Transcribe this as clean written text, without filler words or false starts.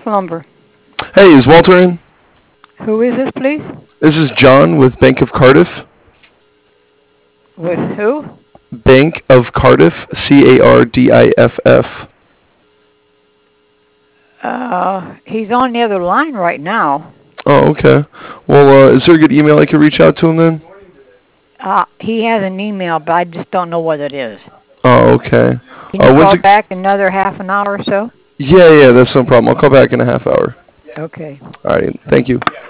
number? Hey, is Walter in? Who is this, please? This is John with Bank of Cardiff. With who? Bank of Cardiff, Cardiff. He's on the other line right now. Oh, okay. Well, is there a good email I could reach out to him then? He has an email, but I just don't know what it is. Oh, okay. Can you When's call it? back another half an hour or so? Yeah, that's no problem. I'll call back in a half hour. Okay. All right, thank you.